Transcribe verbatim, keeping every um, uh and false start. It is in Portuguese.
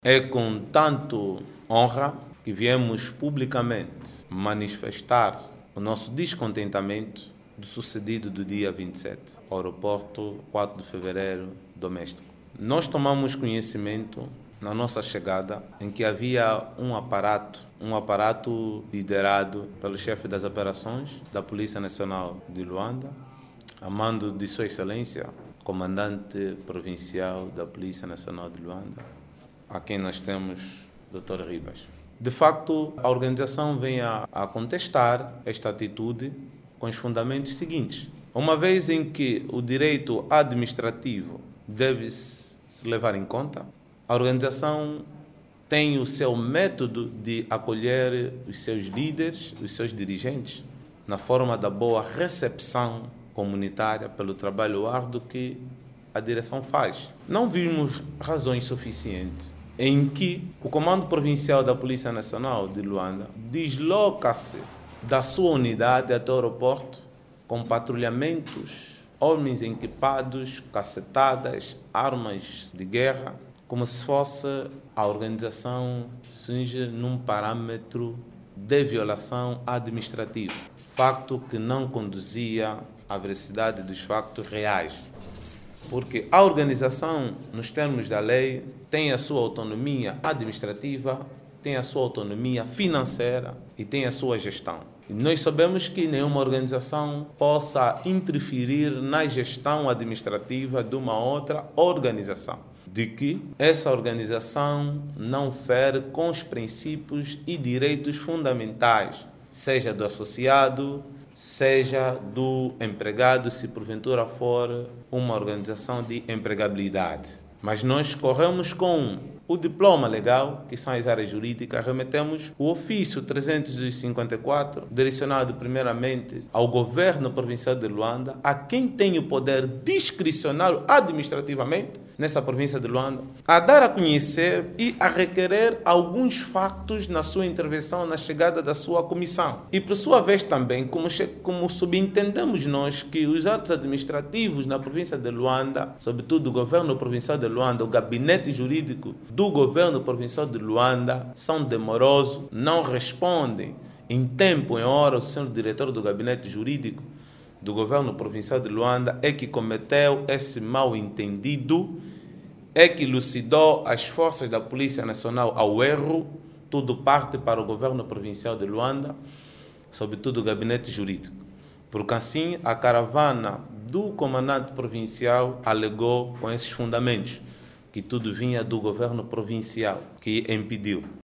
É com tanto honra que viemos publicamente manifestar o nosso descontentamento do sucedido do dia vinte e sete, aeroporto quatro de fevereiro, doméstico. Nós tomamos conhecimento na nossa chegada em que havia um aparato, um aparato liderado pelo chefe das operações da Polícia Nacional de Luanda, a mando de Sua Excelência, comandante provincial da Polícia Nacional de Luanda, a quem nós temos doutor Ribas. De facto, a organização vem a, a contestar esta atitude com os fundamentos seguintes. Uma vez em que o direito administrativo deve se levar em conta, a organização tem o seu método de acolher os seus líderes, os seus dirigentes, na forma da boa recepção comunitária pelo trabalho árduo que a direção faz. Não vimos razões suficientes em que o Comando Provincial da Polícia Nacional de Luanda desloca-se da sua unidade até o aeroporto com patrulhamentos, homens equipados, cacetadas, armas de guerra, como se fosse a organização surge num parâmetro de violação administrativa, facto que não conduzia à veracidade dos factos reais. Porque a organização, nos termos da lei, tem a sua autonomia administrativa, tem a sua autonomia financeira e tem a sua gestão. E nós sabemos que nenhuma organização possa interferir na gestão administrativa de uma outra organização, de que essa organização não fere com os princípios e direitos fundamentais, seja do associado, seja do empregado, se porventura for uma organização de empregabilidade. Mas nós corremos com o diploma legal, que são as áreas jurídicas, remetemos o ofício trezentos e cinquenta e quatro, direcionado primeiramente ao governo provincial de Luanda, a quem tem o poder discricionário administrativamente nessa província de Luanda, a dar a conhecer e a requerer alguns factos na sua intervenção na chegada da sua comissão. E por sua vez também, como, como subentendemos nós que os atos administrativos na província de Luanda, sobretudo o governo provincial de Luanda, o gabinete jurídico do governo provincial de Luanda, são demorosos, não respondem em tempo e hora. O senhor diretor do gabinete jurídico do governo provincial de Luanda é que cometeu esse mal-entendido, é que elucidou as forças da Polícia Nacional ao erro. Tudo parte para o governo provincial de Luanda, sobretudo o gabinete jurídico. Porque assim a caravana do comandante provincial alegou com esses fundamentos que tudo vinha do governo provincial, que impediu.